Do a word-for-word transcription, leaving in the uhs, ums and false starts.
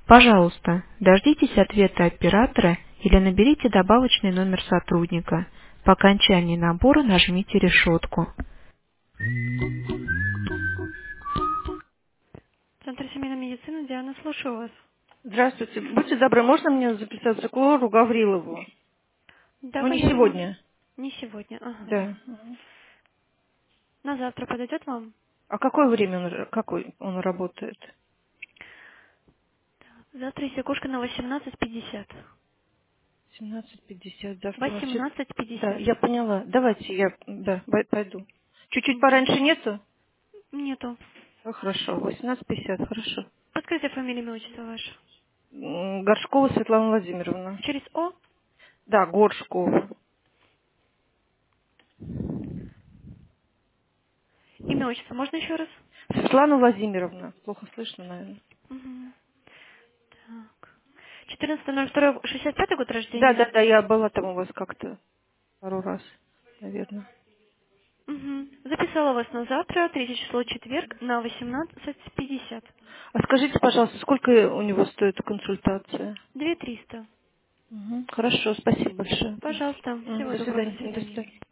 Пожалуйста, дождитесь ответа оператора или наберите добавочный номер сотрудника. По окончании набора нажмите решетку. Центр семейной медицины, Диана, слушаю вас. Здравствуйте. Будьте добры, можно мне записаться к Лору Гаврилову? Да, Ну, не конечно. сегодня. Не сегодня, ага. Да. Мгм. На завтра подойдет вам? А какое время он, р- какой он работает? Завтра Исякушка на восемнадцать пятьдесят. семнадцать пятьдесят. Завтра у нас чет- восемнадцать Да, пятьдесят. я поняла. Давайте я да, пой- пойду. Чуть-чуть Мгм. пораньше нету? Нету. Ну, хорошо. восемнадцать пятьдесят, хорошо. Подскажите фамилию, имя, отчество ваше. М, Горшкова Светлана Владимировна. Через О? Да, Горшкова. Имя, отчество, можно еще раз? Светлана Владимировна. Плохо слышно, наверное. Угу. Так. четырнадцатое ноль второе шестьдесят пятый год Да, рождения? да, да, я была там у вас как-то пару раз, наверное. Угу. Записала вас на завтра, третье число, четверг, на восемнадцать пятьдесят. А скажите, пожалуйста, сколько у него стоит консультация? Две триста. Мгм. Хорошо, спасибо большое. Пожалуйста, Мгм. всего До доброго, до свидания. До свидания. свидания.